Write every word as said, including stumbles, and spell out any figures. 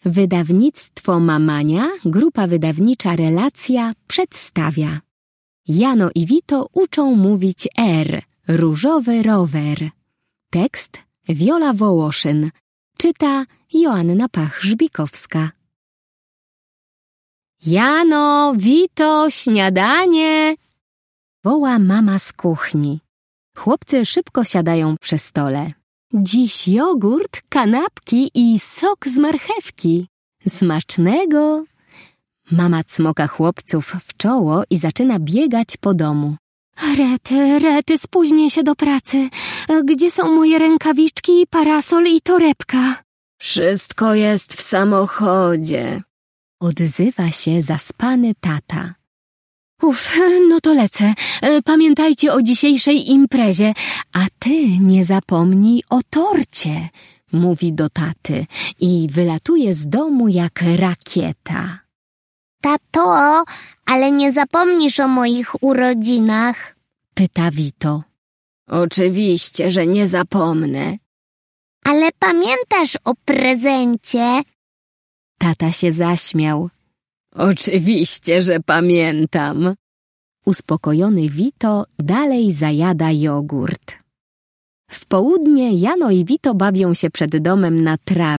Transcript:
Wydawnictwo Mamania, grupa wydawnicza Relacja przedstawia. Jano i Vito uczą mówić R, różowy rower. Tekst Wiola Wołoszyn. Czyta Joanna Pach-Żbikowska. Jano, Vito, śniadanie! Woła mama z kuchni. Chłopcy szybko siadają przy stole. Dziś jogurt, kanapki i sok z marchewki. Smacznego! Mama cmoka chłopców w czoło i zaczyna biegać po domu. Rety, rety, spóźnię się do pracy. Gdzie są moje rękawiczki, parasol i torebka? Wszystko jest w samochodzie. Odzywa się zaspany tata. Uf, no to lecę. Pamiętajcie o dzisiejszej imprezie, a ty nie zapomnij o torcie, mówi do taty i wylatuje z domu jak rakieta. Tato, ale nie zapomnisz o moich urodzinach? Pyta Vito. Oczywiście, że nie zapomnę. Ale pamiętasz o prezencie? Tata się zaśmiał. Oczywiście, że pamiętam. Uspokojony Vito dalej zajada jogurt. W południe Jano i Vito bawią się przed domem na trawie.